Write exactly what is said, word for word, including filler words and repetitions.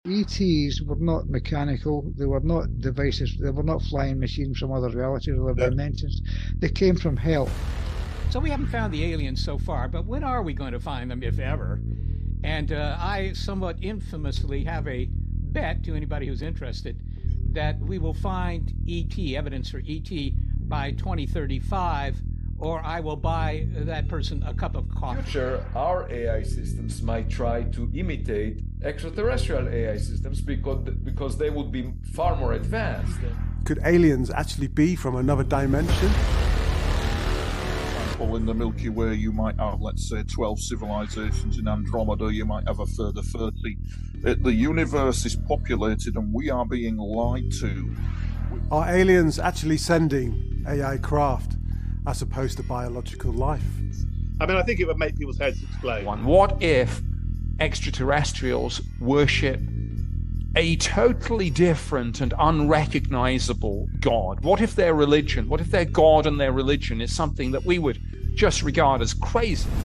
E Ts were not mechanical, they were not devices, they were not flying machines from other realities or Yeah. dimensions. They came from hell. So we haven't found the aliens so far, but when are we going to find them, if ever? And uh, I somewhat infamously have a bet to anybody who's interested that we will find E T, evidence for E T, by twenty thirty-five, or I will buy that person a cup of coffee. In the future, our A I systems might try to imitate extraterrestrial A I systems because, because they would be far more advanced. Could aliens actually be from another dimension? In the Milky Way, you might have, let's say, twelve civilizations. In Andromeda, you might have a further thirty. It, the universe is populated and we are being lied to. Are aliens actually sending A I craft as opposed to biological life? I mean, I think it would make people's heads explode. What if extraterrestrials worship a totally different and unrecognizable God? What if their religion, what if their God and their religion is something that we would just regard as crazy?